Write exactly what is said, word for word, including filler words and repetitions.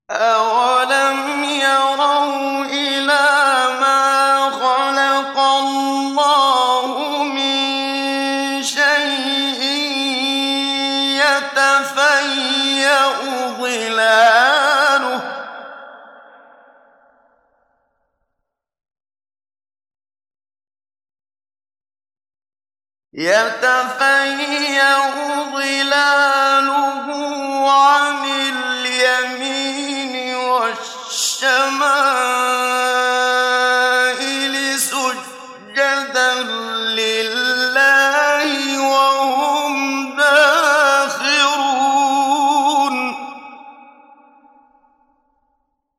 أَوَلَمْ يَرَوْا إِلَىٰ مَا خَلَقَ اللَّهُ مِن شَيْءٍ يَتَفَيَّأُ ظِلَالُهُ